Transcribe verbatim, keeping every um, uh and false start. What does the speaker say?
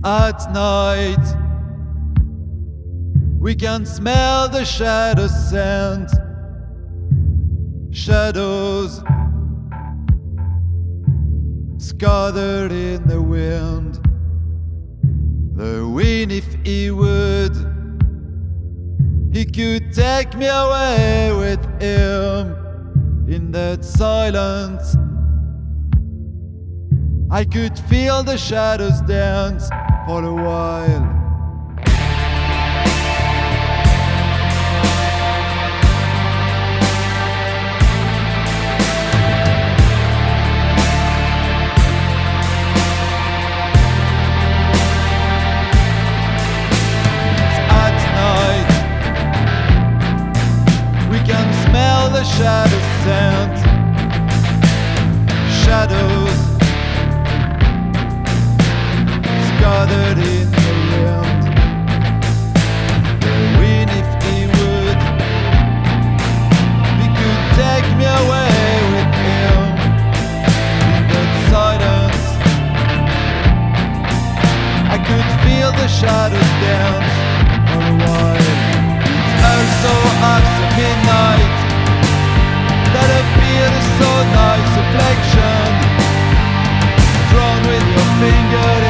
At night we can smell the shadow scent. Shadows scattered in the wind. The wind, if he would, he could take me away with him. In that silence I could feel the shadows dance for a while. The shadow scent. Shadows scattered in the wind. The wind, if he would, he could take me away with him. In that silence I could feel the shadows dance for a while. It's also after midnight that appeared a so nice reflection, drawn with your finger